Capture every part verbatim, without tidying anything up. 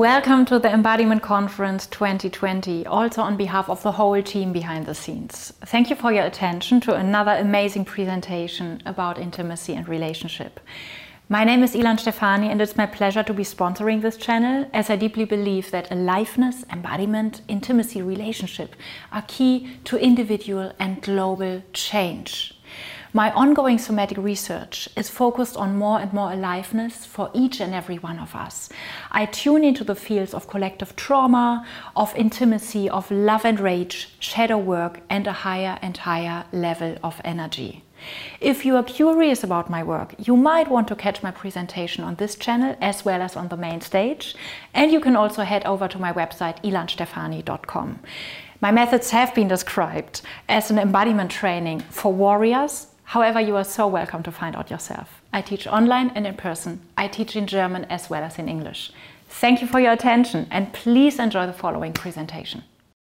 Welcome to the Embodiment Conference twenty twenty, also on behalf of the whole team behind the scenes. Thank you for your attention to another amazing presentation about intimacy and relationship. My name is Ilan Stefani and it's my pleasure to be sponsoring this channel, as I deeply believe that aliveness, embodiment, intimacy, relationship are key to individual and global change. My ongoing somatic research is focused on more and more aliveness for each and every one of us. I tune into the fields of collective trauma, of intimacy, of love and rage, shadow work, and a higher and higher level of energy. If you are curious about my work, you might want to catch my presentation on this channel as well as on the main stage. And you can also head over to my website ilan stefani dot com. My methods have been described as an embodiment training for warriors. However, you are so welcome to find out yourself. I teach online and in person. I teach in German as well as in English. Thank you for your attention and please enjoy the following presentation.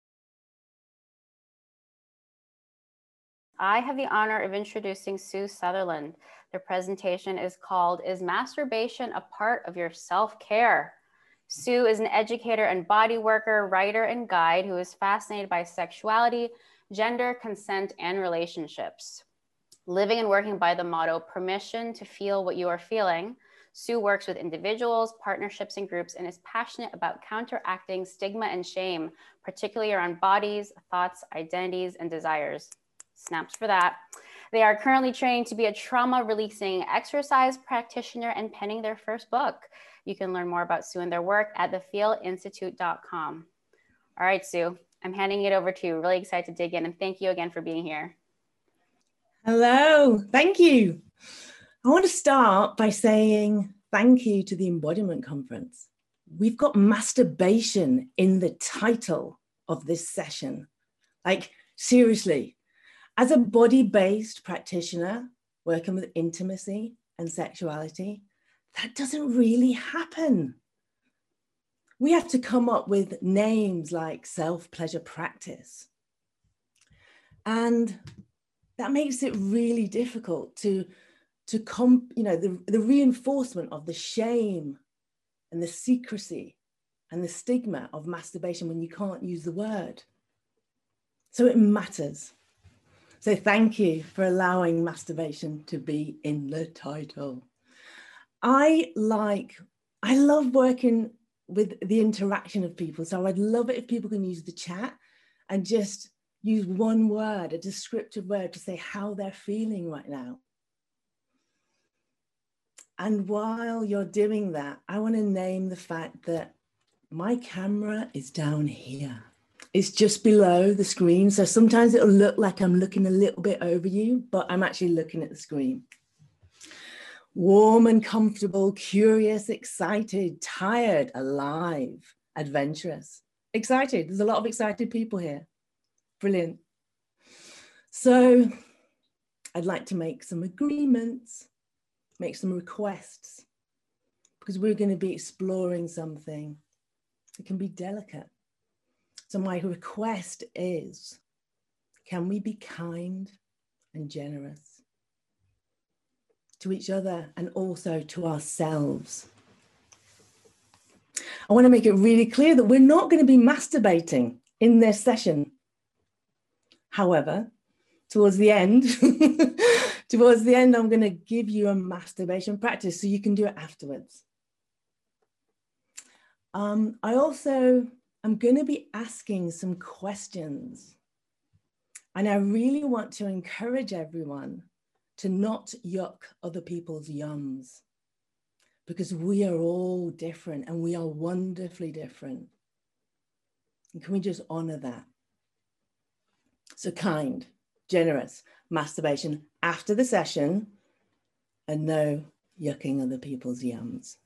I have the honor of introducing Sue Sutherland. The presentation is called, Is Masturbation a Part of Your Self-Care? Sue is an educator and body worker, writer and guide who is fascinated by sexuality, gender, consent, and relationships. Living and working by the motto, permission to feel what you are feeling, Sue works with individuals, partnerships, and groups and is passionate about counteracting stigma and shame, particularly around bodies, thoughts, identities, and desires. Snaps for that. They are currently trained to be a trauma releasing exercise practitioner and penning their first book. You can learn more about Sue and their work at the feel institute dot com. All right, Sue, I'm handing it over to you. Really excited to dig in and thank you again for being here. Hello, thank you. I want to start by saying thank you to the Embodiment Conference. We've got masturbation in the title of this session. Like, seriously, as a body-based practitioner working with intimacy and sexuality, that doesn't really happen. We have to come up with names like self-pleasure practice. And that makes it really difficult to, to come, you know, the, the reinforcement of the shame and the secrecy and the stigma of masturbation when you can't use the word. So it matters. So thank you for allowing masturbation to be in the title. I like, I love working with the interaction of people. So I'd love it if people can use the chat and just use one word, a descriptive word to say how they're feeling right now. And while you're doing that, I want to name the fact that my camera is down here. It's just below the screen. So sometimes it'll look like I'm looking a little bit over you, but I'm actually looking at the screen. Warm and comfortable, curious, excited, tired, alive, adventurous, excited. There's a lot of excited people here. Brilliant. So I'd like to make some agreements, make some requests, because we're going to be exploring something that can be delicate. So my request is, can we be kind and generous to each other and also to ourselves? I want to make it really clear that we're not going to be masturbating in this session. However, towards the end, towards the end, I'm going to give you a masturbation practice so you can do it afterwards. Um, I also am going to be asking some questions. And I really want to encourage everyone to not yuck other people's yums, because we are all different and we are wonderfully different. And can we just honor that? So kind, generous, masturbation after the session, and no yucking other people's yums.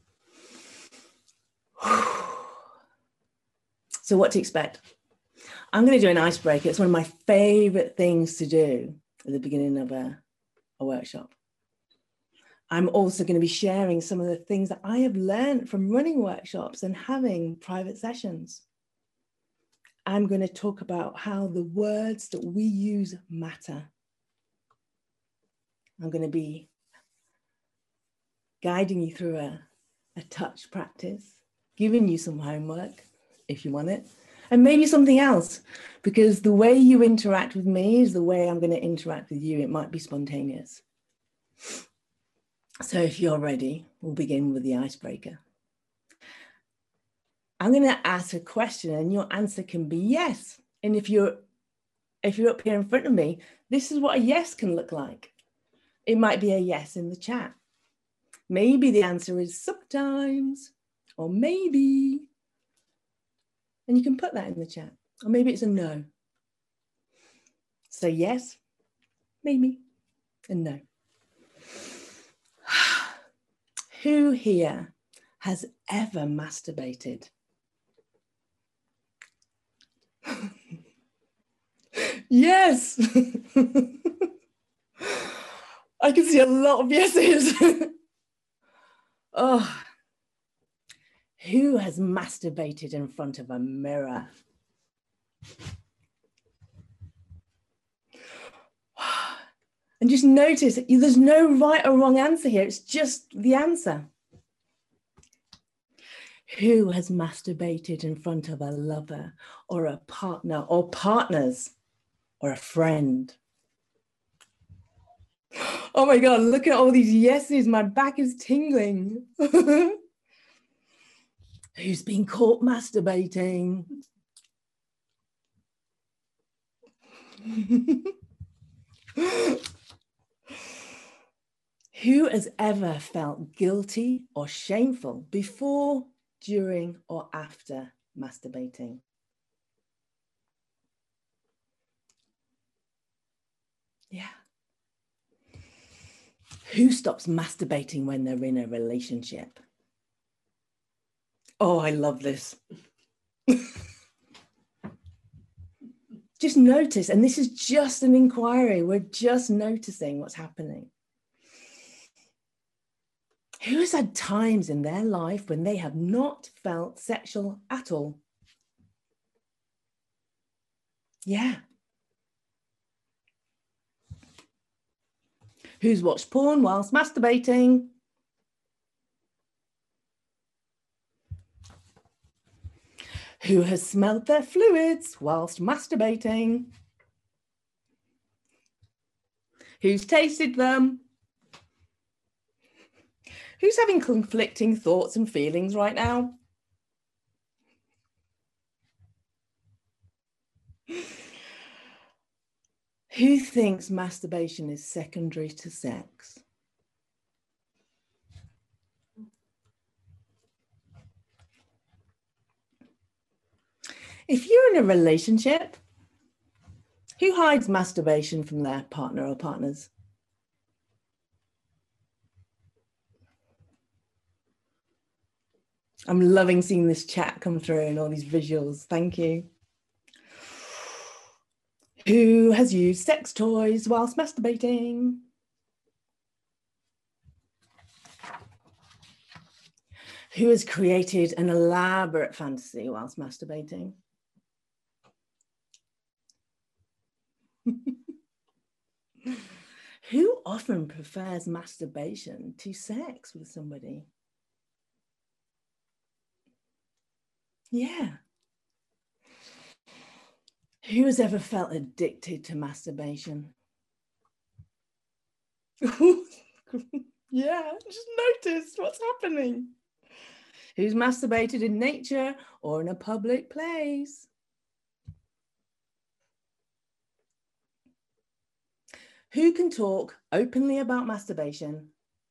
So what to expect? I'm going to do an icebreaker. It's one of my favorite things to do at the beginning of a, a workshop. I'm also going to be sharing some of the things that I have learned from running workshops and having private sessions. I'm going to talk about how the words that we use matter. I'm going to be guiding you through a, a touch practice giving you some homework if you want it, and maybe something else, because the way you interact with me is the way I'm going to interact with you. It might be spontaneous. So if you're ready, we'll begin with the icebreaker. I'm going to ask a question and your answer can be yes. And if you're, if you're up here in front of me, this is what a yes can look like. It might be a yes in the chat. Maybe the answer is sometimes, or maybe. And you can put that in the chat. Or maybe it's a no. So yes, maybe, and no. Who here has ever masturbated? Yes. I can see a lot of yeses. Oh. Who has masturbated in front of a mirror? And just notice, there's no right or wrong answer here. It's just the answer. Who has masturbated in front of a lover or a partner or partners or a friend? Oh my God, look at all these yeses. My back is tingling. Who's been caught masturbating? Who has ever felt guilty or shameful before, during, or after masturbating? Yeah. Who stops masturbating when they're in a relationship? Oh, I love this. Just notice, and this is just an inquiry. We're just noticing what's happening. Who has had times in their life when they have not felt sexual at all? Yeah. Who's watched porn whilst masturbating? Who has smelled their fluids whilst masturbating? Who's tasted them? Who's having conflicting thoughts and feelings right now? Who thinks masturbation is secondary to sex? If you're in a relationship, who hides masturbation from their partner or partners? I'm loving seeing this chat come through and all these visuals. Thank you. Who has used sex toys whilst masturbating? Who has created an elaborate fantasy whilst masturbating? Who often prefers masturbation to sex with somebody? Yeah. Who has ever felt addicted to masturbation? Yeah, just notice what's happening. Who's masturbated in nature or in a public place? Who can talk openly about masturbation?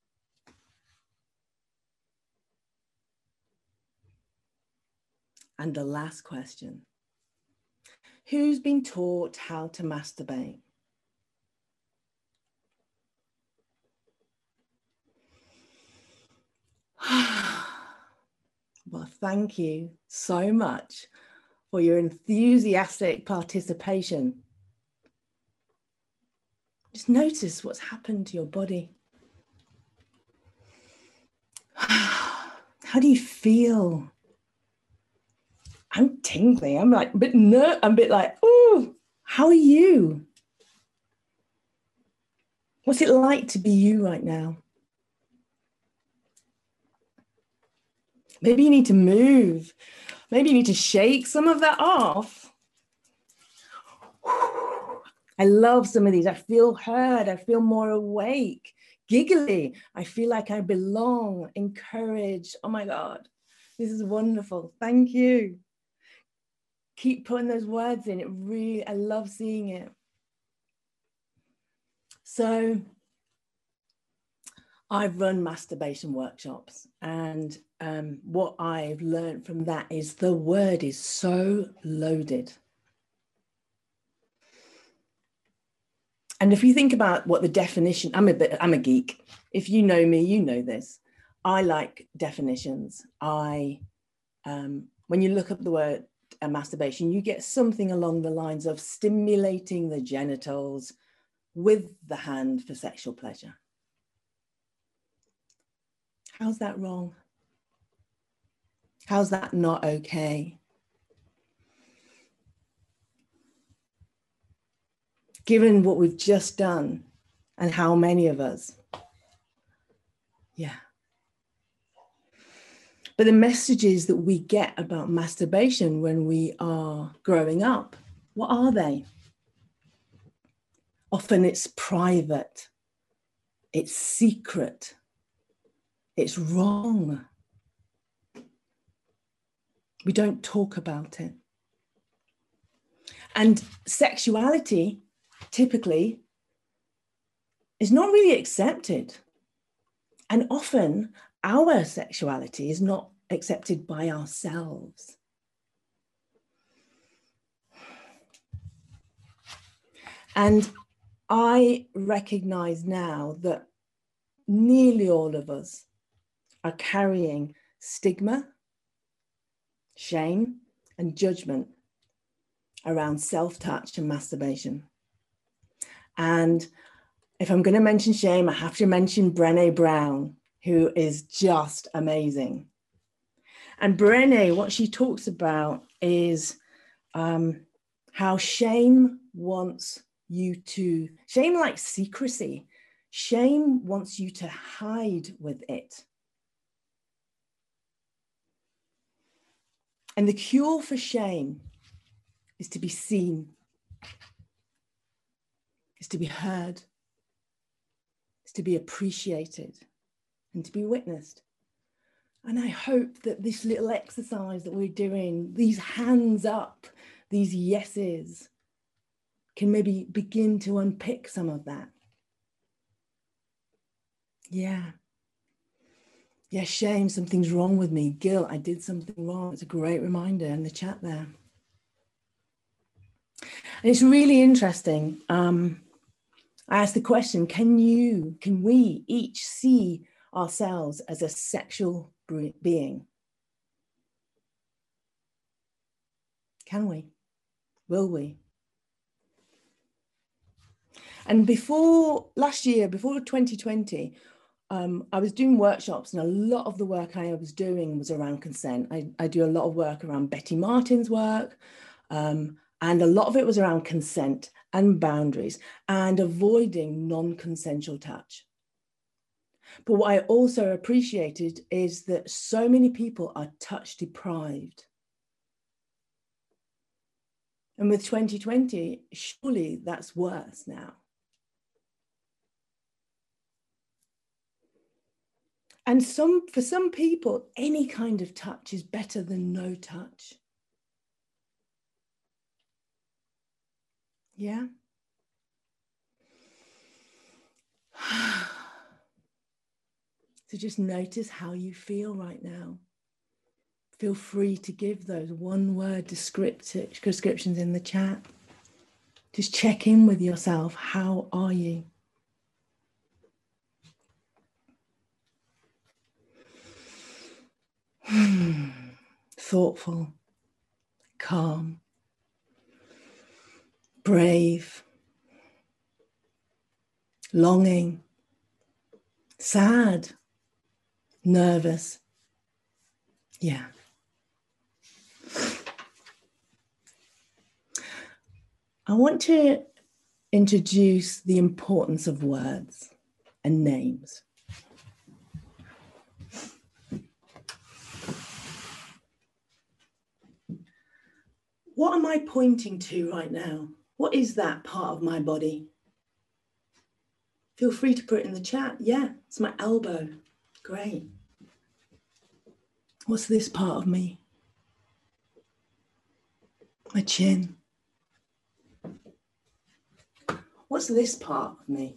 And the last question, who's been taught how to masturbate? Well, thank you so much for your enthusiastic participation. Just notice what's happened to your body. How do you feel? I'm tingling. I'm like a bit ner- I'm a bit like, oh, how are you? What's it like to be you right now? Maybe you need to move. Maybe you need to shake some of that off. I love some of these. I feel heard. I feel more awake, giggly. I feel like I belong, encouraged. Oh my God, this is wonderful. Thank you. Keep putting those words in. It really, I love seeing it. So I've run masturbation workshops, and um, what I've learned from that is the word is so loaded. And if you think about what the definition, I'm a bit, I'm a geek. If you know me, you know this. I like definitions. I, um, when you look up the word uh, masturbation, you get something along the lines of stimulating the genitals with the hand for sexual pleasure. How's that wrong? How's that not okay? Given what we've just done and how many of us, yeah. But the messages that we get about masturbation when we are growing up, what are they? Often it's private, it's secret, it's wrong. We don't talk about it. And sexuality typically is not really accepted. And often our sexuality is not accepted by ourselves. And I recognize now that nearly all of us are carrying stigma, shame, and judgment around self-touch and masturbation. And if I'm going to mention shame, I have to mention Brené Brown, who is just amazing. And Brené, what she talks about is um, how shame wants you to, shame likes secrecy. Shame wants you to hide with it. And the cure for shame is to be seen, is to be heard, is to be appreciated, and to be witnessed. And I hope that this little exercise that we're doing, these hands up, these yeses, can maybe begin to unpick some of that. Yeah. Yeah, shame, something's wrong with me. Guilt, I did something wrong. It's a great reminder in the chat there. And it's really interesting. Um, I asked the question, can you, can we each see ourselves as a sexual being? Can we? Will we? And before last year, before twenty twenty, um, I was doing workshops, and a lot of the work I was doing was around consent. I, I do a lot of work around Betty Martin's work, um, and a lot of it was around consent and boundaries and avoiding non-consensual touch. But what I also appreciated is that so many people are touch deprived. And with twenty twenty, surely that's worse now. And some, for some people, any kind of touch is better than no touch. Yeah. So just notice how you feel right now. Feel free to give those one-word descriptions in the chat. Just check in with yourself. How are you? Thoughtful, calm, brave, longing, sad, nervous. Yeah. I want to introduce the importance of words and names. what am I pointing to right now? What is that part of my body? Feel free to put it in the chat. Yeah, it's my elbow. Great. What's this part of me? My chin. What's this part of me?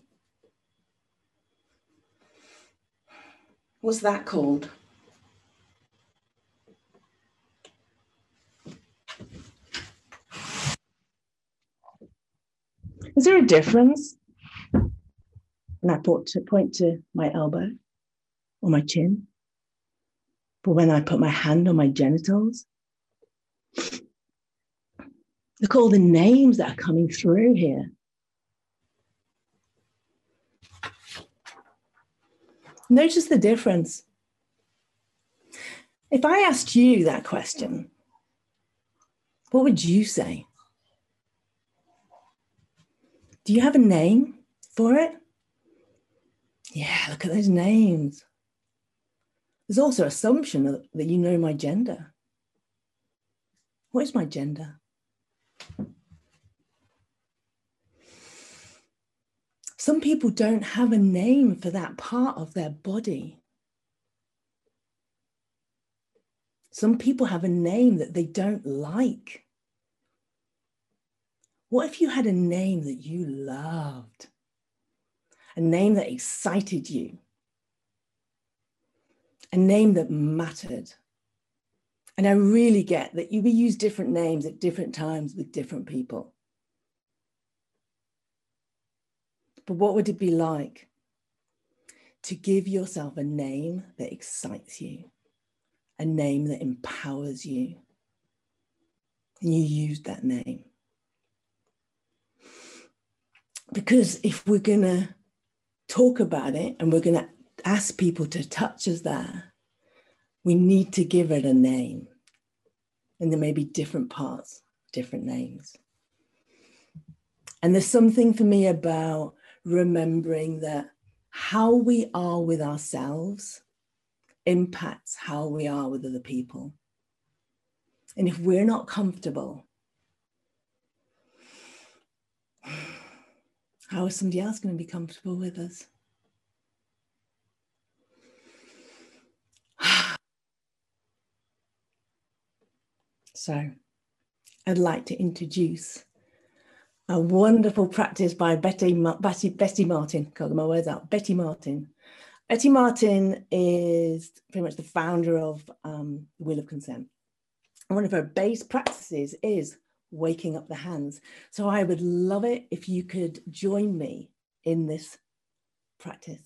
What's that called? Is there a difference when I point to, point to my elbow or my chin, but when I put my hand on my genitals? Look at all the names that are coming through here. Notice the difference. If I asked you that question, what would you say? Do you have a name for it? Yeah, look at those names. There's also assumption that, that you know my gender. What is my gender? Some people don't have a name for that part of their body. Some people have a name that they don't like. What if you had a name that you loved? A name that excited you? A name that mattered? And I really get that you use different names at different times with different people. But what would it be like to give yourself a name that excites you, a name that empowers you, and you use that name? Because if we're going to talk about it and we're going to ask people to touch us there, we need to give it a name. And there may be different parts, different names. And there's something for me about remembering that how we are with ourselves impacts how we are with other people. And if we're not comfortable, how is somebody else going to be comfortable with us? So I'd like to introduce a wonderful practice by Betty, Betty, Betty Martin. Can't get my words out. Betty Martin. Betty Martin is pretty much the founder of um, Wheel of Consent. And one of her base practices is waking up the hands. So I would love it if you could join me in this practice.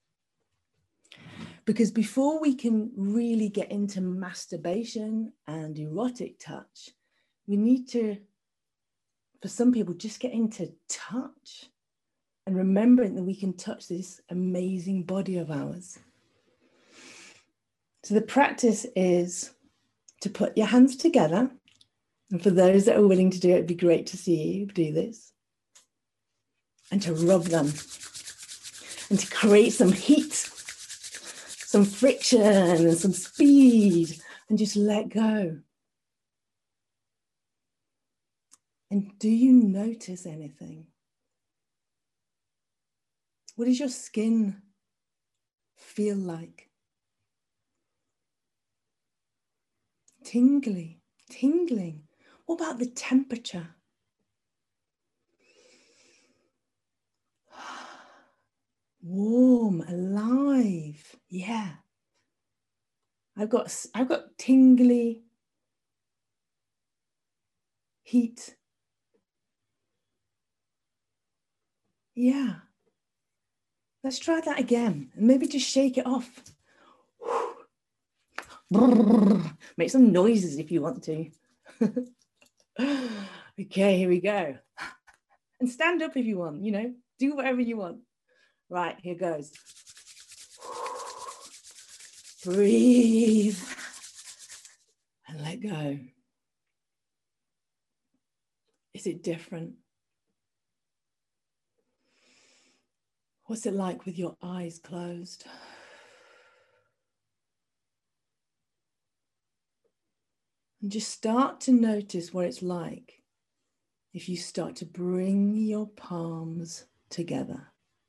Because before we can really get into masturbation and erotic touch, we need to, for some people, just get into touch and remembering that we can touch this amazing body of ours. So the practice is to put your hands together. And for those that are willing to do it, it'd be great to see you do this. And to rub them. And to create some heat, some friction and some speed, and just let go. And do you notice anything? What does your skin feel like? Tingly, tingling. What about the temperature? Warm, alive. Yeah. I've got, I've got tingly heat. Yeah. Let's try that again. And maybe just shake it off. Make some noises if you want to. Okay, here we go. And stand up if you want, you know, do whatever you want. Right, here goes. Breathe and let go. Is it different? What's it like with your eyes closed? And just start to notice what it's like if you start to bring your palms together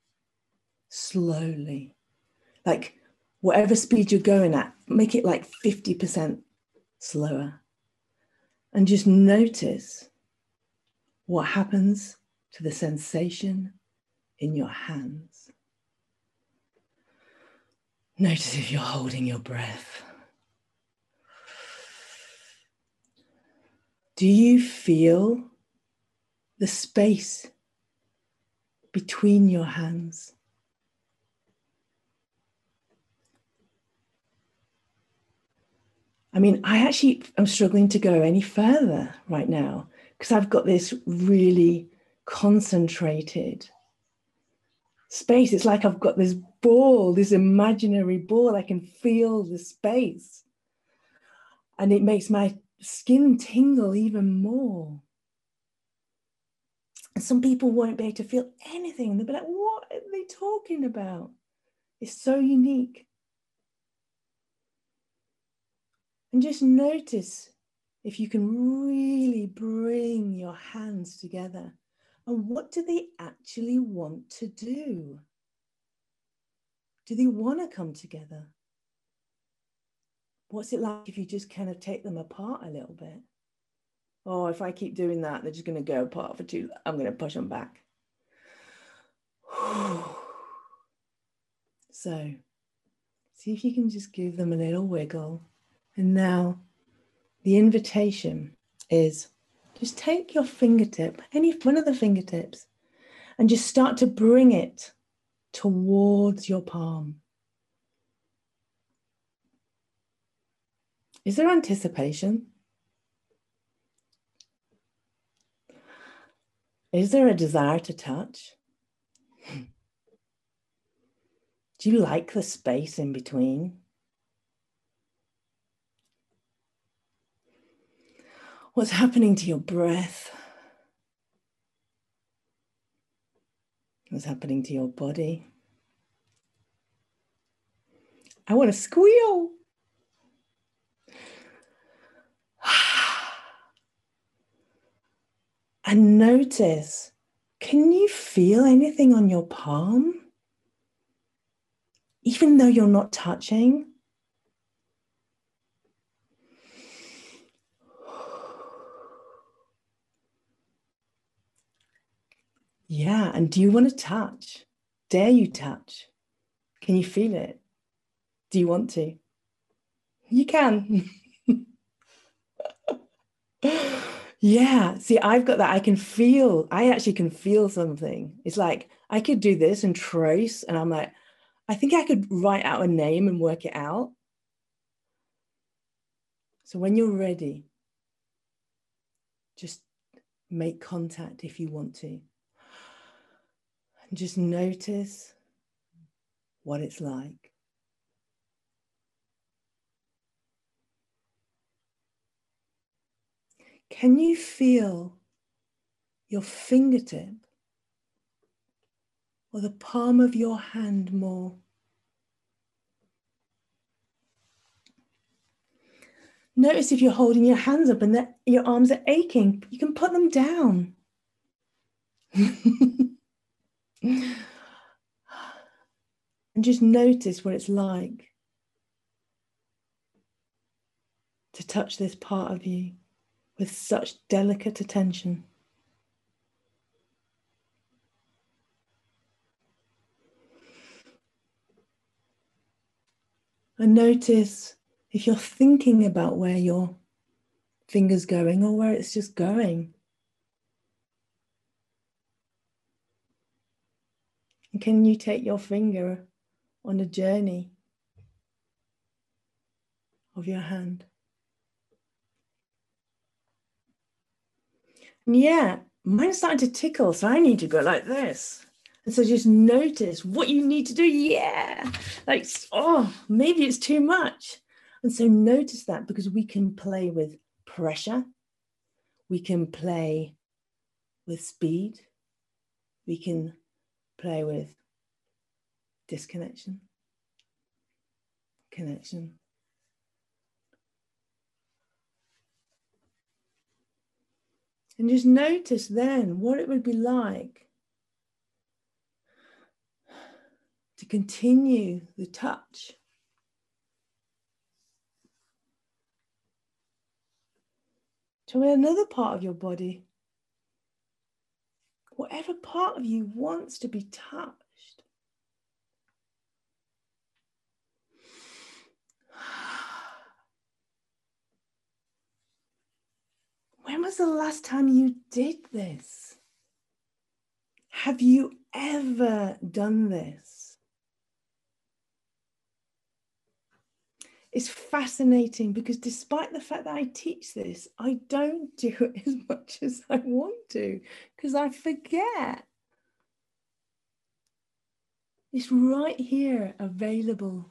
slowly. Like whatever speed you're going at, make it like fifty percent slower. And just notice what happens to the sensation in your hands. Notice if you're holding your breath. Do you feel the space between your hands? I mean, I actually am struggling to go any further right now because I've got this really concentrated space. It's like I've got this ball, this imaginary ball. I can feel the space. And it makes my skin tingle even more. And some people won't be able to feel anything. They'll be like, what are they talking about? It's so unique. And just notice if you can really bring your hands together. And what do they actually want to do? Do they want to come together? What's it like if you just kind of take them apart a little bit? Oh, if I keep doing that, they're just going to go apart for too long. I'm going to push them back. So, see if you can just give them a little wiggle. And now the invitation is just take your fingertip, any one of the fingertips, and just start to bring it towards your palm. Is there anticipation? Is there a desire to touch? Do you like the space in between? What's happening to your breath? What's happening to your body? I want to squeal. And notice, can you feel anything on your palm? Even though you're not touching? Yeah, and do you want to touch? Dare you touch? Can you feel it? Do you want to? You can. Yeah, see, I've got that. I can feel, I actually can feel something. It's like I could do this and trace, and I'm like, I think I could write out a name and work it out. So when you're ready, just make contact if you want to. And just notice what it's like. Can you feel your fingertip or the palm of your hand more? Notice if you're holding your hands up and that your arms are aching, you can put them down. And just notice what it's like to touch this part of you with such delicate attention. And notice if you're thinking about where your finger's going or where it's just going. And can you take your finger on a journey of your hand? And yeah, mine's starting to tickle, so I need to go like this. And so just notice what you need to do. Yeah, like, oh, maybe it's too much. And so notice that, because we can play with pressure. We can play with speed. We can play with disconnection, connection. And just notice then what it would be like to continue the touch. To another part of your body. Whatever part of you wants to be touched. When was the last time you did this? Have you ever done this? It's fascinating because despite the fact that I teach this, I don't do it as much as I want to because I forget. It's right here, available.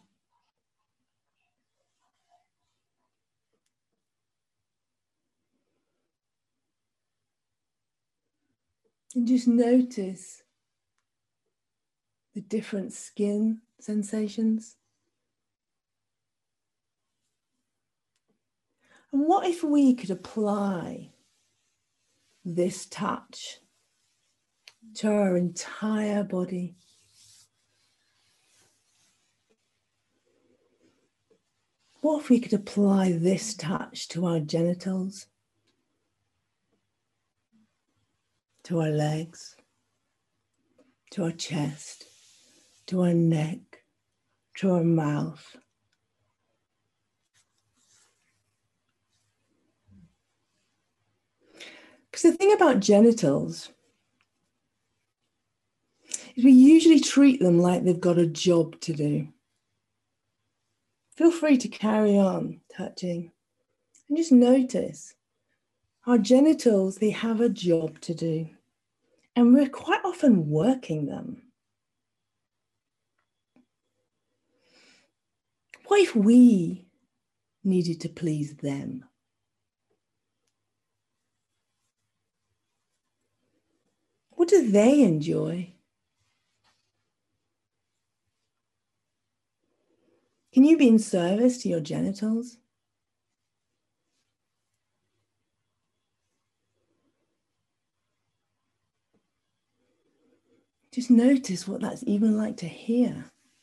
And just notice the different skin sensations. And what if we could apply this touch to our entire body? What if we could apply this touch to our genitals, to our legs, to our chest, to our neck, to our mouth? Because the thing about genitals is we usually treat them like they've got a job to do. Feel free to carry on touching and just notice our genitals, they have a job to do and we're quite often working them. What if we needed to please them? What do they enjoy? Can you be in service to your genitals? Just notice what that's even like to hear.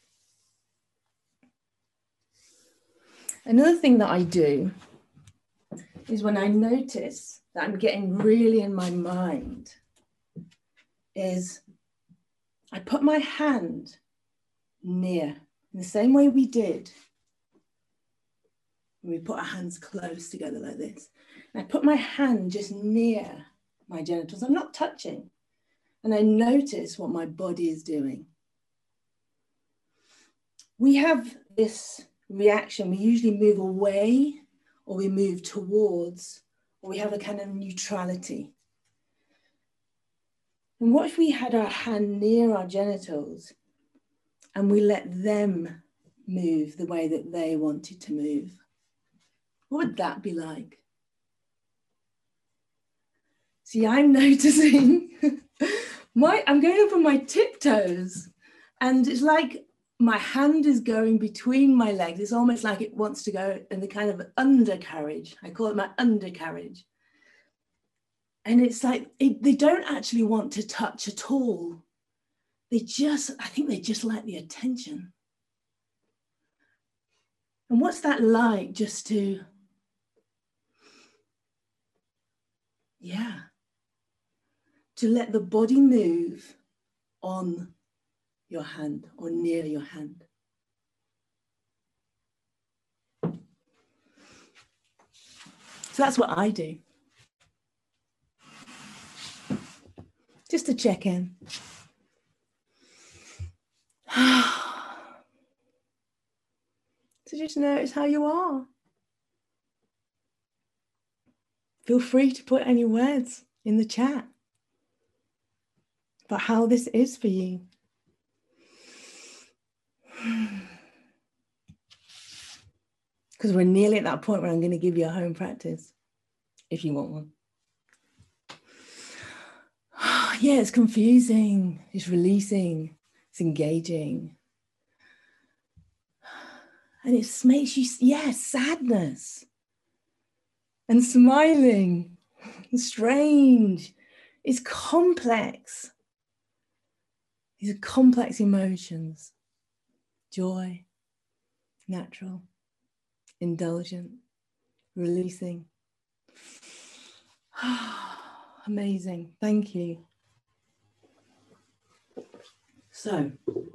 Another thing that I do is when I notice that I'm getting really in my mind, is I put my hand near, in the same way we did when we put our hands close together like this. And I put my hand just near my genitals. I'm not touching. And I notice what my body is doing. We have this reaction. We usually move away or we move towards, or we have a kind of neutrality. And what if we had our hand near our genitals and we let them move the way that they wanted to move? What would that be like? See, I'm noticing my, I'm going up on my tiptoes and it's like my hand is going between my legs. It's almost like it wants to go in the kind of undercarriage. I call it my undercarriage. And it's like, it, they don't actually want to touch at all. They just, I think they just like the attention. And what's that like just to, yeah, to let the body move on your hand or near your hand. So that's what I do. Just to check in. So just notice how you are. Feel free to put any words in the chat about how this is for you. Because we're nearly at that point where I'm going to give you a home practice, if you want one. Yeah, it's confusing, it's releasing, it's engaging. And it makes you, yeah, sadness and smiling. strange. It's complex. These are complex emotions. Joy, natural, indulgent, releasing. Amazing. Thank you. So,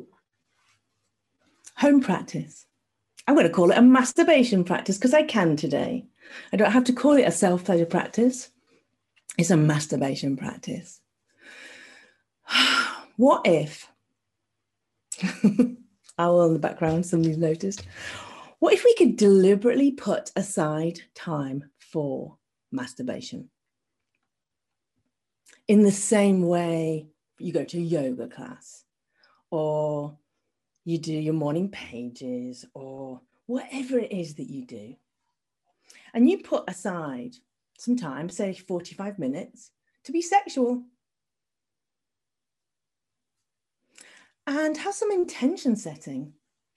home practice. I'm going to call it a masturbation practice because I can today. I don't have to call it a self-pleasure practice. It's a masturbation practice. What if, owl in the background, somebody's noticed. What if we could deliberately put aside time for masturbation? In the same way you go to a yoga class, or you do your morning pages, or whatever it is that you do. And you put aside some time, say forty-five minutes, to be sexual. And have some intention setting.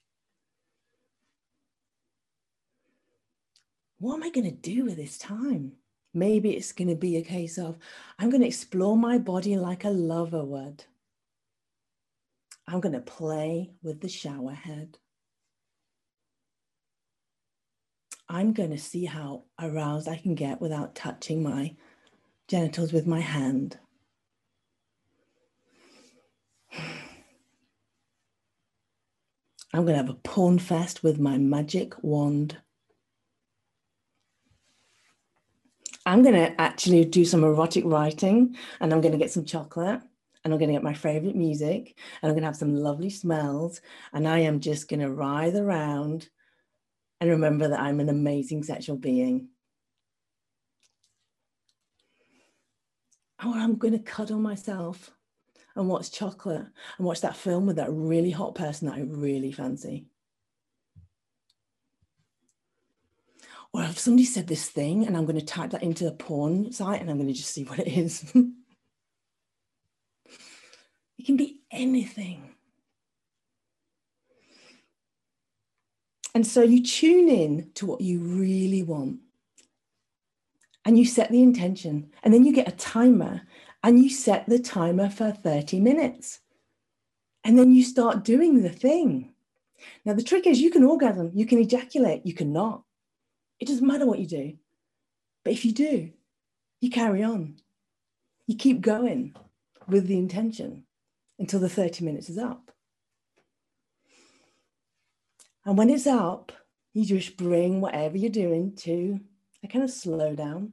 What am I going to do with this time? Maybe it's going to be a case of, I'm going to explore my body like a lover would. I'm going to play with the shower head. I'm going to see how aroused I can get without touching my genitals with my hand. I'm going to have a porn fest with my magic wand. I'm going to actually do some erotic writing, and I'm going to get some chocolate, and I'm going to get my favorite music, and I'm going to have some lovely smells, and I am just going to writhe around and remember that I'm an amazing sexual being. Or I'm going to cuddle myself and watch chocolate and watch that film with that really hot person that I really fancy. Or if somebody said this thing and I'm going to type that into a porn site and I'm going to just see what it is. It can be anything. And so you tune in to what you really want. And you set the intention. And then you get a timer and you set the timer for thirty minutes. And then you start doing the thing. Now, the trick is you can orgasm, you can ejaculate, you cannot. It doesn't matter what you do. But if you do, you carry on. You keep going with the intention until the thirty minutes is up. And when it's up, you just bring whatever you're doing to a kind of slow down.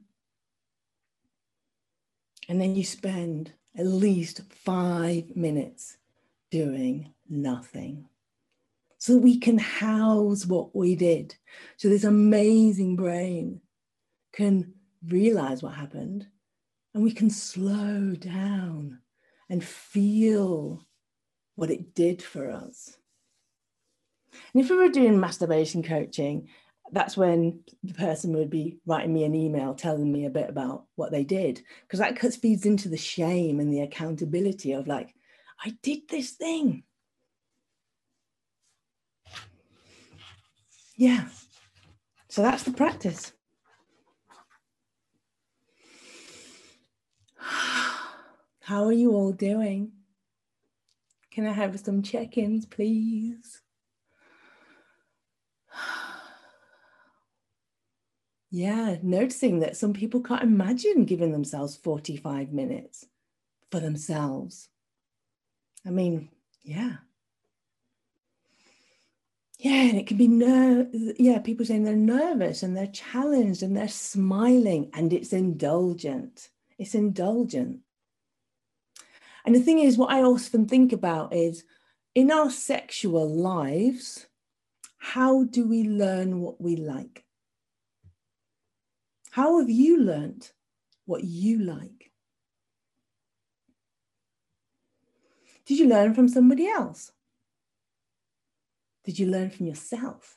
And then you spend at least five minutes doing nothing, so we can house what we did. So this amazing brain can realize what happened, and we can slow down and feel what it did for us. And if we were doing masturbation coaching, that's when the person would be writing me an email telling me a bit about what they did, because that feeds into the shame and the accountability of like, I did this thing. Yeah, so that's the practice. How are you all doing? Can I have some check-ins, please? Yeah, noticing that some people can't imagine giving themselves forty-five minutes for themselves. I mean, yeah. Yeah, and it can be, ner- yeah, people saying they're nervous and they're challenged and they're smiling, and it's indulgent. It's indulgent. And the thing is, what I often think about is, in our sexual lives, how do we learn what we like? How have you learned what you like? Did you learn from somebody else? Did you learn from yourself?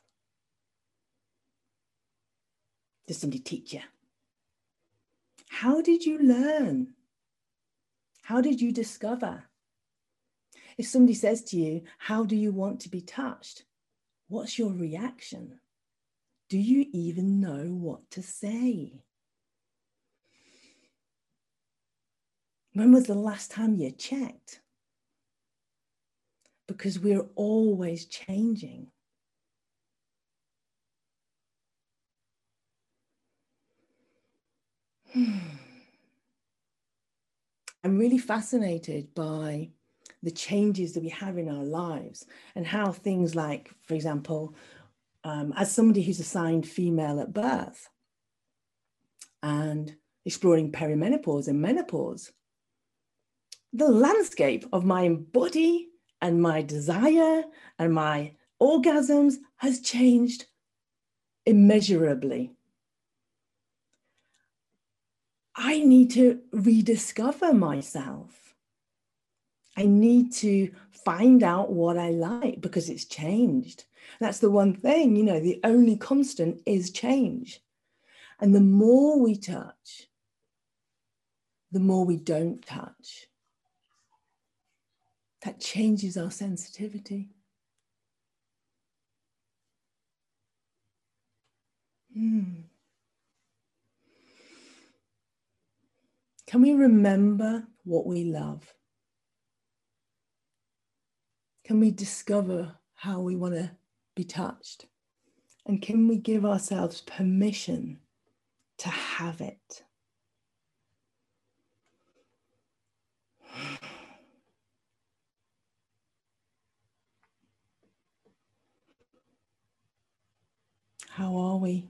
Did somebody teach you? How did you learn? How did you discover? If somebody says to you, how do you want to be touched? What's your reaction? Do you even know what to say? When was the last time you checked? Because we're always changing. I'm really fascinated by the changes that we have in our lives and how things like, for example, um, as somebody who's assigned female at birth and exploring perimenopause and menopause, the landscape of my body and my desire and my orgasms has changed immeasurably. I need to rediscover myself. I need to find out what I like because it's changed. That's the one thing, you know, the only constant is change. And the more we touch, the more we don't touch. That changes our sensitivity. Hmm. Can we remember what we love? Can we discover how we want to be touched? And can we give ourselves permission to have it? How are we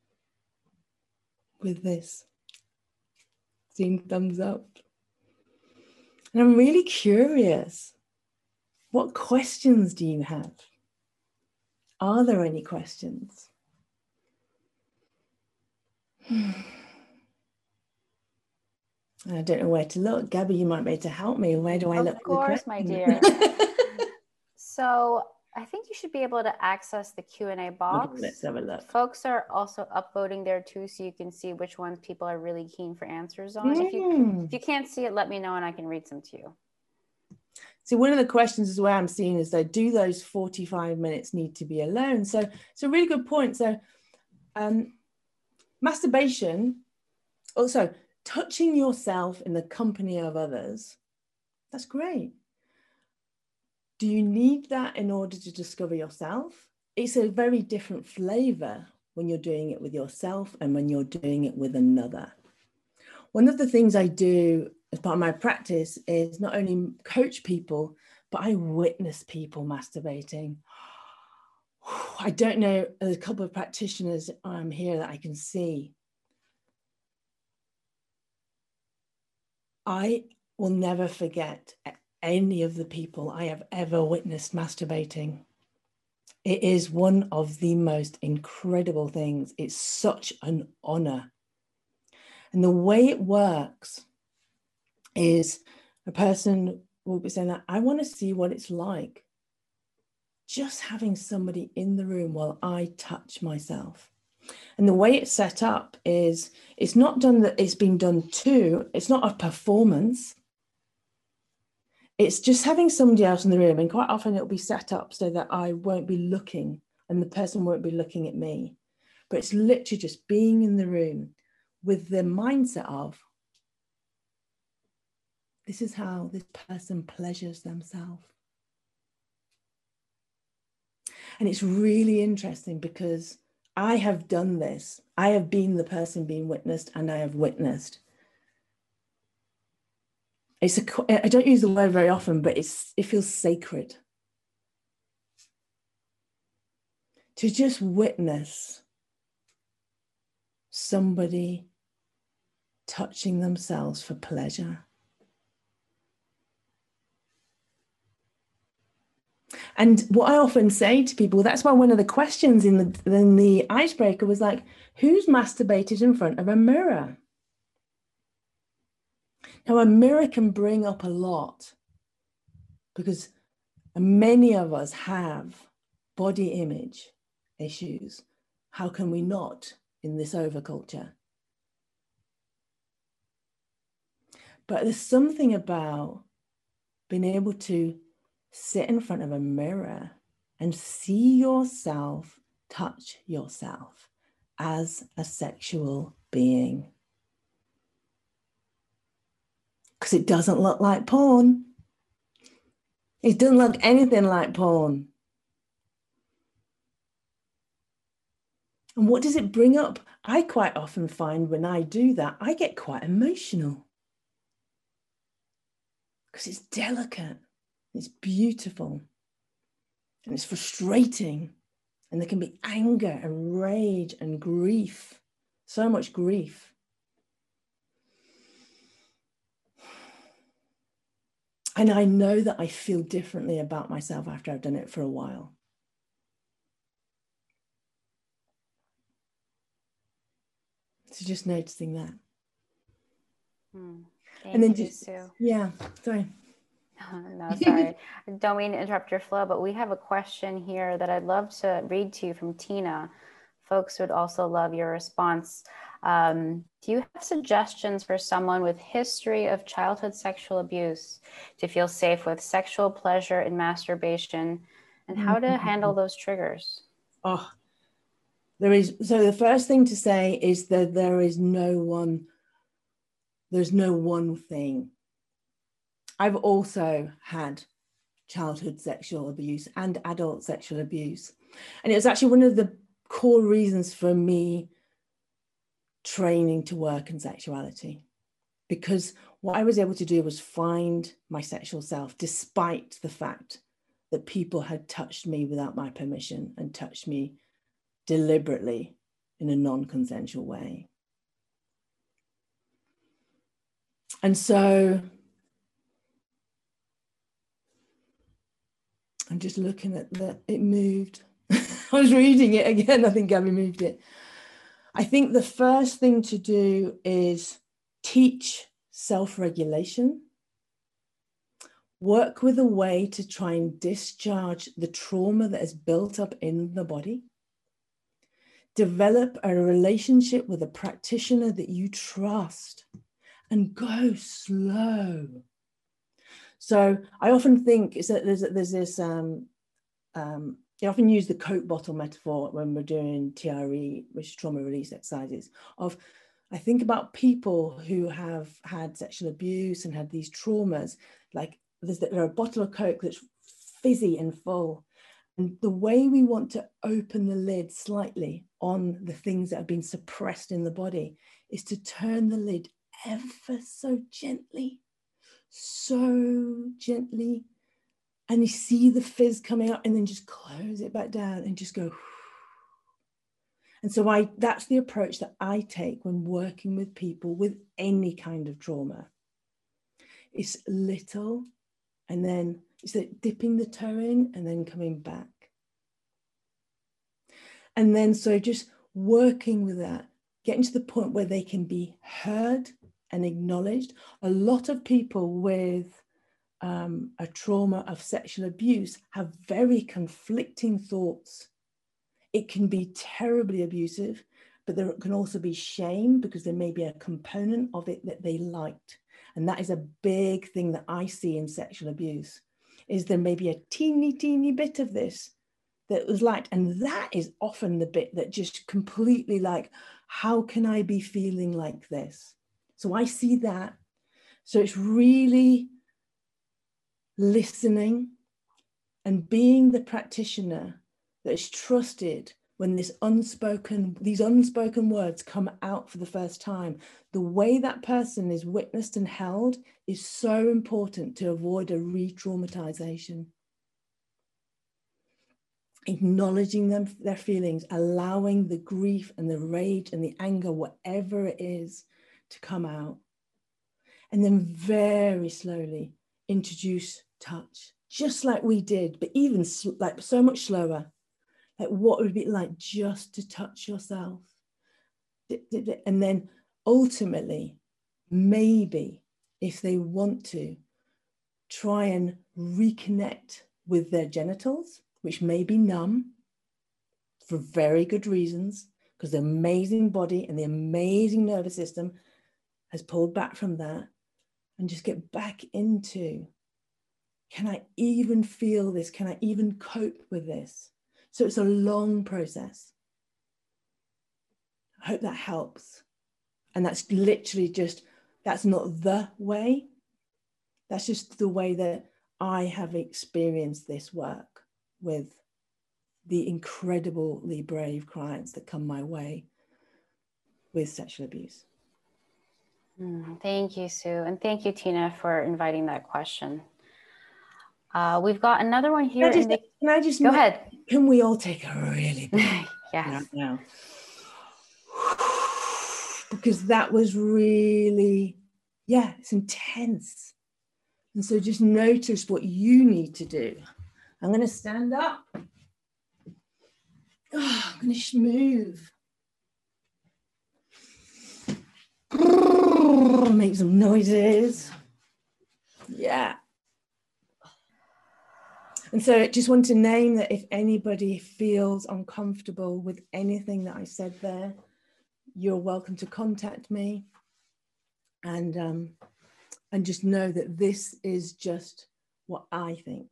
with this? Seeing thumbs up. And I'm really curious, what questions do you have? Are there any questions? I don't know where to look. Gabby, you might be able to help me. Where do I Of look? Of course, my dear. So I think you should be able to access the Q and A box. Okay, let's have a look. Folks are also upvoting there too, so you can see which ones people are really keen for answers on. Mm. If you if you can't see it, let me know and I can read some to you. So one of the questions is where I'm seeing is that do those forty-five minutes need to be alone? So it's a really good point. So um, masturbation, also touching yourself in the company of others, that's great. Do you need that in order to discover yourself? It's a very different flavor when you're doing it with yourself and when you're doing it with another. One of the things I do as part of my practice is not only coach people, but I witness people masturbating. I don't know, there's a couple of practitioners um, here that I can see. I will never forget any of the people I have ever witnessed masturbating. It is one of the most incredible things. It's such an honor. And the way it works is a person will be saying that, I want to see what it's like just having somebody in the room while I touch myself. And the way it's set up is it's not done that it's been done to, it's not a performance. It's just having somebody else in the room, and quite often it'll be set up so that I won't be looking and the person won't be looking at me. But it's literally just being in the room with the mindset of, this is how this person pleasures themselves. And it's really interesting because I have done this. I have been the person being witnessed, and I have witnessed. It's a, I don't use the word very often, but it's, it feels sacred. To just witness somebody touching themselves for pleasure. And what I often say to people, that's why one of the questions in the, in the icebreaker was like, who's masturbated in front of a mirror? Now, a mirror can bring up a lot because many of us have body image issues. How can we not in this overculture? But there's something about being able to sit in front of a mirror and see yourself touch yourself as a sexual being. Because because it doesn't look like porn. It doesn't look anything like porn. And what does it bring up? I quite often find when I do that, I get quite emotional because it's delicate, it's beautiful, and it's frustrating. And there can be anger and rage and grief, so much grief. And I know that I feel differently about myself after I've done it for a while. So just noticing that. Hmm. Thank And then you, just, Sue. yeah, sorry. No, sorry. I don't mean to interrupt your flow, but we have a question here that I'd love to read to you from Tina. Folks would also love your response. Um, do you have suggestions for someone with history of childhood sexual abuse to feel safe with sexual pleasure and masturbation, and how to handle those triggers? Oh, there is. So the first thing to say is that there is no one, there's no one thing. I've also had childhood sexual abuse and adult sexual abuse. And it was actually one of the core reasons for me training to work in sexuality, because what I was able to do was find my sexual self, despite the fact that people had touched me without my permission and touched me deliberately in a non-consensual way. And so I'm just looking at that, it moved. I was reading it again, I think Gabby moved it. I think the first thing to do is teach self-regulation, work with a way to try and discharge the trauma that is built up in the body, develop a relationship with a practitioner that you trust, and go slow. So I often think is that there's, there's this, um, um, I often use the Coke bottle metaphor when we're doing T R E, which is trauma release exercises, of I think about people who have had sexual abuse and had these traumas, like there's there a bottle of Coke that's fizzy and full. And the way we want to open the lid slightly on the things that have been suppressed in the body is to turn the lid ever so gently, so gently. And you see the fizz coming up and then just close it back down and just go. And so I, that's the approach that I take when working with people with any kind of trauma. It's little, and then it's like dipping the toe in and then coming back. And then so just working with that, getting to the point where they can be heard and acknowledged. A lot of people with um, a trauma of sexual abuse have very conflicting thoughts. It can be terribly abusive, but there can also be shame because there may be a component of it that they liked. And that is a big thing that I see in sexual abuse, is there may be a teeny, teeny bit of this that was liked. And that is often the bit that just completely like, how can I be feeling like this? So I see that. So it's really listening and being the practitioner that is trusted when this unspoken, these unspoken words come out for the first time. The way that person is witnessed and held is so important to avoid a re-traumatization. Acknowledging them, their feelings, allowing the grief and the rage and the anger, whatever it is, to come out. And then very slowly introduce touch, just like we did, but even like so much slower. Like what would it be like just to touch yourself? And then ultimately, maybe if they want to, try and reconnect with their genitals, which may be numb for very good reasons, because the amazing body and the amazing nervous system has pulled back from that, and just get back into, can I even feel this? Can I even cope with this? So it's a long process. I hope that helps. And that's literally just, that's not the way, That's just the way that I have experienced this work with the incredibly brave clients that come my way with sexual abuse. Mm, thank you, Sue. And thank you, Tina, for inviting that question. Uh, we've got another one here. Can I just, in the... can I just Go make, ahead. Can we all take a really big yes. right now? Because that was really, yeah, it's intense. And so just notice what you need to do. I'm going to stand up. Oh, I'm going to move. Make some noises. Yeah. And so I just want to name that if anybody feels uncomfortable with anything that I said there, you're welcome to contact me. And, um, and just know that this is just what I think.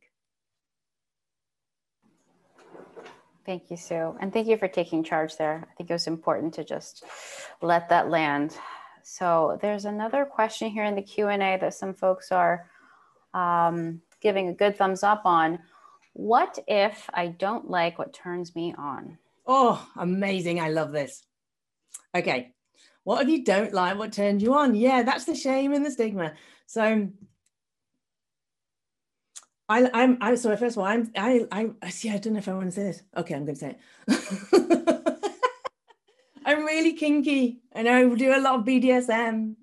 Thank you, Sue. And thank you for taking charge there. I think it was important to just let that land. So there's another question here in the Q and A that some folks are um, giving a good thumbs up on. What if I don't like what turns me on? Oh, amazing. I love this. Okay. What if you don't like what turns you on? Yeah, that's the shame and the stigma. So I, I'm, I, sorry, first of all, I'm, I, I, I see, I don't know if I want to say this. Okay, I'm going to say it. I'm really kinky and I do a lot of B D S M.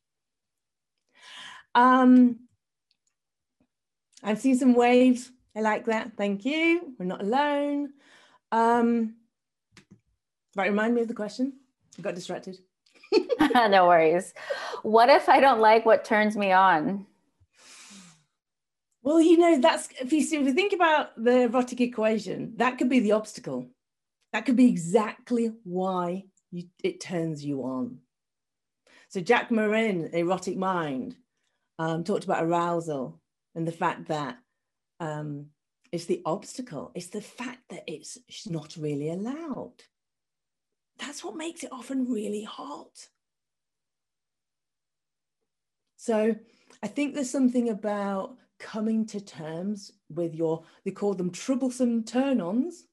Um, I've seen some waves. I like that. Thank you. We're not alone. Um, right, remind me of the question. I got distracted. No worries. What if I don't like what turns me on? Well, you know, that's, if you, see, if you think about the erotic equation, that could be the obstacle. That could be exactly why you, it turns you on. So Jack Morin, Erotic Mind, um, talked about arousal and the fact that um, it's the obstacle. It's the fact that it's, it's not really allowed. That's what makes it often really hot. So I think there's something about coming to terms with your, they call them troublesome turn-ons.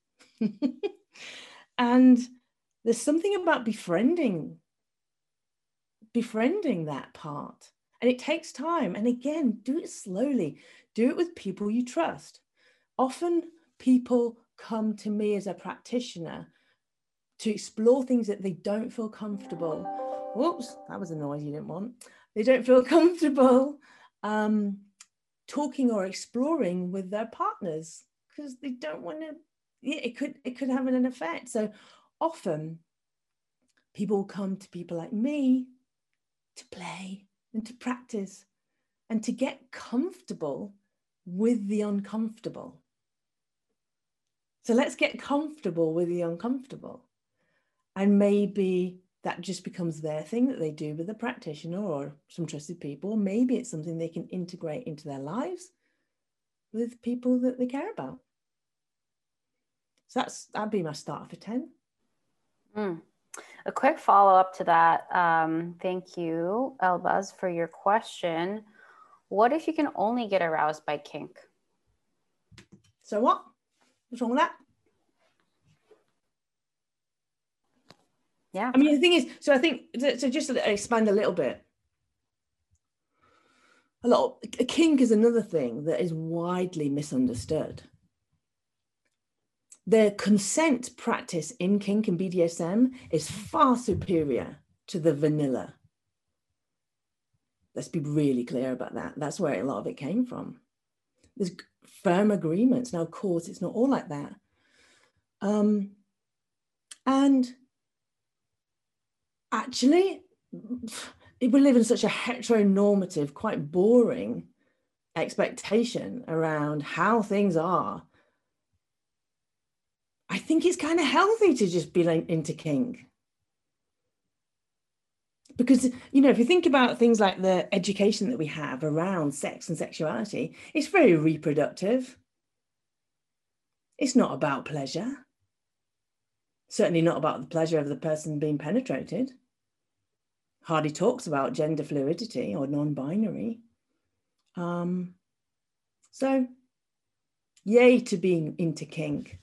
And there's something about befriending, befriending that part. And it takes time. And again, do it slowly. Do it with people you trust. Often people come to me as a practitioner to explore things that they don't feel comfortable. Whoops, that was a noise you didn't want. They don't feel comfortable um, talking or exploring with their partners because they don't want to, yeah, it could, it could have an effect. So often people come to people like me to play and to practice and to get comfortable with the uncomfortable. So let's get comfortable with the uncomfortable. And maybe that just becomes their thing that they do with a practitioner or some trusted people. Maybe it's something they can integrate into their lives with people that they care about. So that's, that'd be my start for ten. Mm. A quick follow-up to that. Um, thank you, Elbaz, for your question. What if you can only get aroused by kink? So what? What's wrong with that? Yeah. I mean, the thing is, so I think, so just to expand a little bit, a lot of, kink is another thing that is widely misunderstood. The consent practice in kink and B D S M is far superior to the vanilla. Let's be really clear about that. That's where a lot of it came from. There's firm agreements. Now, of course, it's not all like that. Um, and actually, we live in such a heteronormative, quite boring expectation around how things are. I think it's kind of healthy to just be like into kink. Because, you know, if you think about things like the education that we have around sex and sexuality, it's very reproductive. It's not about pleasure. Certainly not about the pleasure of the person being penetrated. Hardly talks about gender fluidity or non-binary. Um, so yay to being into kink.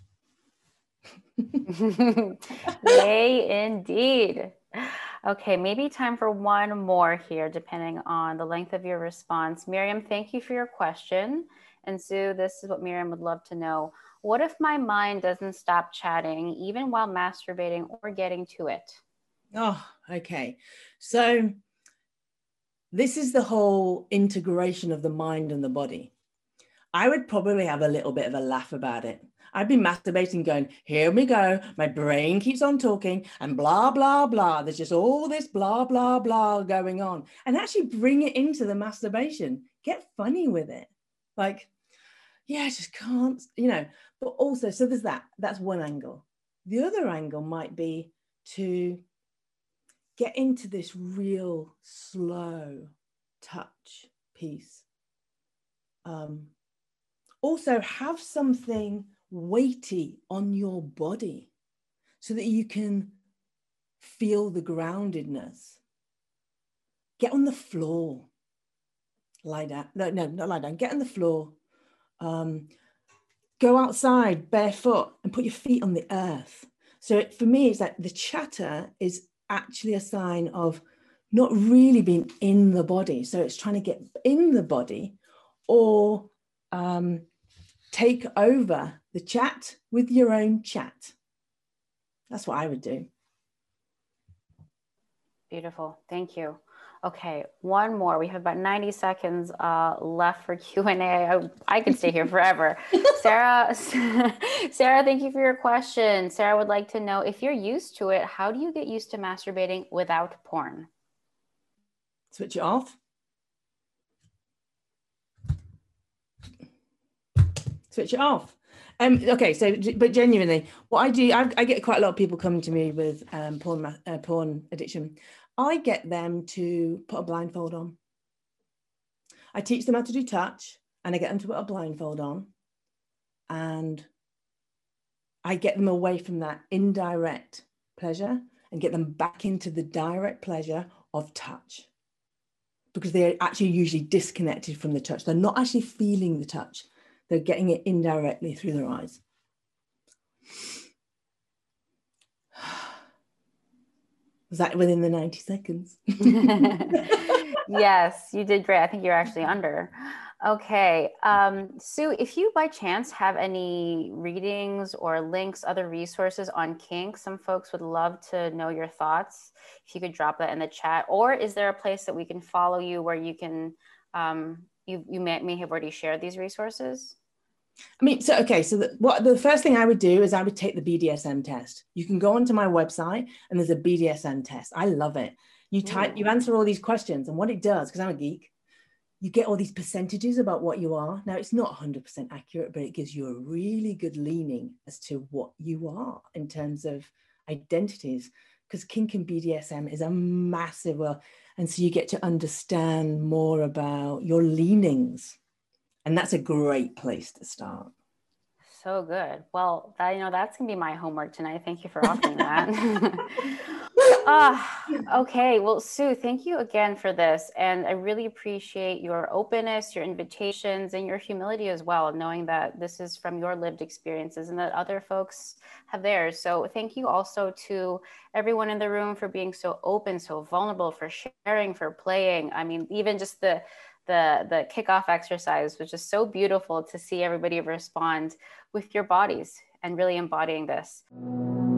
Yay, indeed. Okay, maybe time for one more here, depending on the length of your response. Miriam, thank you for your question. And Sue, this is what Miriam would love to know. What if my mind doesn't stop chatting, even while masturbating or getting to it? Oh, okay. So this is the whole integration of the mind and the body. I would probably have a little bit of a laugh about it. I'd be masturbating going, here we go. My brain keeps on talking and blah, blah, blah. There's just all this blah, blah, blah going on. And actually bring it into the masturbation. Get funny with it. Like, yeah, I just can't, you know, but also, so there's that. That's one angle. The other angle might be to get into this real slow touch piece. Um, also have something weighty on your body so that you can feel the groundedness. Get on the floor. Lie down. No, no, not lie down. Get on the floor. Um, go outside barefoot and put your feet on the earth. So it, for me, it's like the chatter is actually a sign of not really being in the body. So it's trying to get in the body or um, take over the chat with your own chat. That's what I would do. Beautiful. Thank you. Okay, one more. We have about ninety seconds uh, left for Q and A. I, I could stay here forever. Sarah, Sarah, thank you for your question. Sarah would like to know, if you're used to it, how do you get used to masturbating without porn? Switch it off. Switch it off. Um, okay, so, but genuinely, what I do, I, I get quite a lot of people coming to me with um, porn, uh, porn addiction. I get them to put a blindfold on. I teach them how to do touch, and I get them to put a blindfold on. And I get them away from that indirect pleasure and get them back into the direct pleasure of touch. Because they're actually usually disconnected from the touch. They're not actually feeling the touch. They're getting it indirectly through their eyes. Was that within the ninety seconds? Yes, you did great. I think you're actually under. Okay. Um, Sue, if you by chance have any readings or links, other resources on kink, some folks would love to know your thoughts. If you could drop that in the chat, or is there a place that we can follow you where you can, um, you, you may, may have already shared these resources? I mean, so, okay, so the, what the first thing I would do is I would take the B D S M test. You can go onto my website and there's a B D S M test. I love it. You type, you answer all these questions, and what it does, because I'm a geek, you get all these percentages about what you are. Now, it's not one hundred percent accurate, but it gives you a really good leaning as to what you are in terms of identities, because kink and B D S M is a massive, well, and so you get to understand more about your leanings. And that's a great place to start. So good. Well, that, you know, that's going to be my homework tonight. Thank you for offering that. Ah, okay. Well, Sue, thank you again for this. And I really appreciate your openness, your invitations, and your humility as well, knowing that this is from your lived experiences and that other folks have theirs. So thank you also to everyone in the room for being so open, so vulnerable, for sharing, for playing. I mean, even just the The, the kickoff exercise was just so beautiful to see everybody respond with your bodies and really embodying this.